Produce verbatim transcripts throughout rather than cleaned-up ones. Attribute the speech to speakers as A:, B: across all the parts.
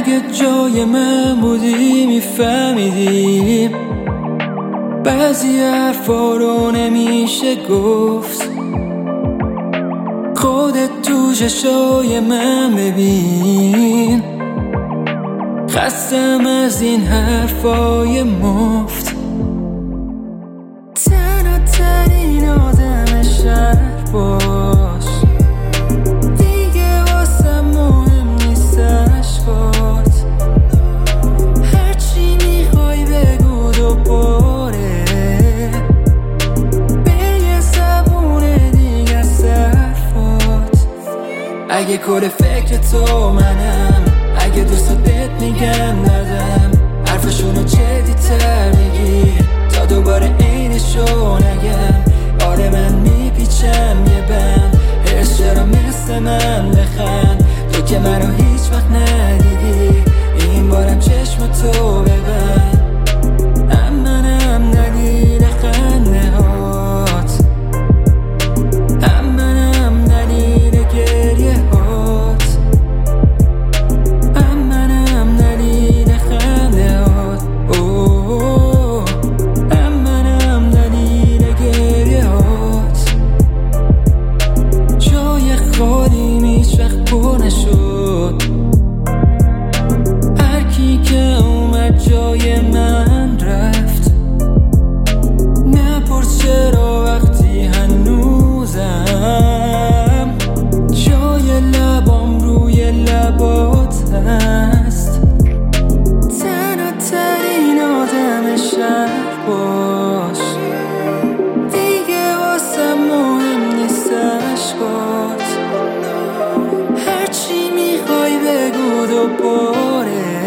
A: اگه جای من بودی میفهمیدی بعضی حرفا رو نمیشه گفت. خودت تو چشای من ببین، خستم از این حرفای مفت. تنها ترین آدم شهر باش، دیگه واسم مهم نیست عشقات. هرچی میخوای بگو دوباره، به یه زبون دیگه صرفات. اگه کل فکر تو منم، اگه دوستات بهت میگن ندم، حرفشونو جدی تر بگیر تا دوباره عینشو نگم. آره من میپیچم یه بند، هرس چرا مثل من بخند. تو که منو هیچ وقت ندیدی، این بارم چشم تو ببند. منم دلیل خنده هات، منم دلیل گریه هات، منم دلیل خنده هات، اوه منم دلیل گریه هات. جای خالی هیچ وقت پر نشد، هر کی که اومد جای من رفت. نپرس چرا وقتی هنوزم جای لبام روی لبات هست. تنها ترین آدم شهر باش، دیگه واسم مهم نیست عشقات. هرچی میخوای بگو دوباره،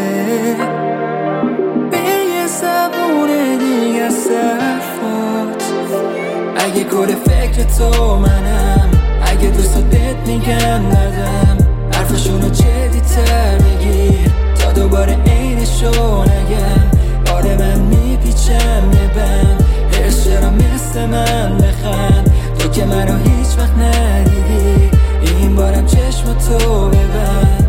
A: به یه زبون دیگه صرفات. اگه کل فکر تو منم، اگه دوستات بهت میگن ندم، حرفشونو جدی تر بگیر تا دوباره عینشو نگم. آره من میپیچم یه بند، هرس چرا مثل من بخند. تو که منو هیچ وقت ندیدی، این بارم چشم تو ببند.